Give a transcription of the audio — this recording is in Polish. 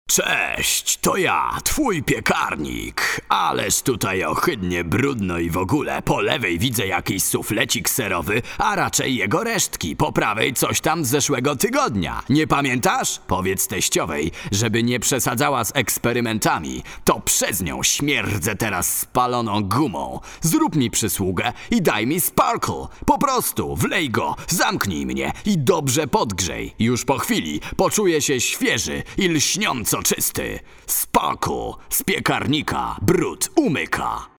Cześć, to ja, twój piekarnik. Ależ tutaj ohydnie brudno i w ogóle. Po lewej widzę jakiś suflecik serowy, a raczej jego resztki. Po prawej coś tam z zeszłego tygodnia. Nie pamiętasz? Powiedz teściowej, żeby nie przesadzała z eksperymentami. To przez nią śmierdzę teraz spaloną gumą. Zrób mi przysługę i daj mi sparkle. Po prostu wlej go, zamknij mnie i dobrze podgrzej. Już po chwili poczuję się świeży i lśniąco czysty. Sparkle z piekarnika brud umyka.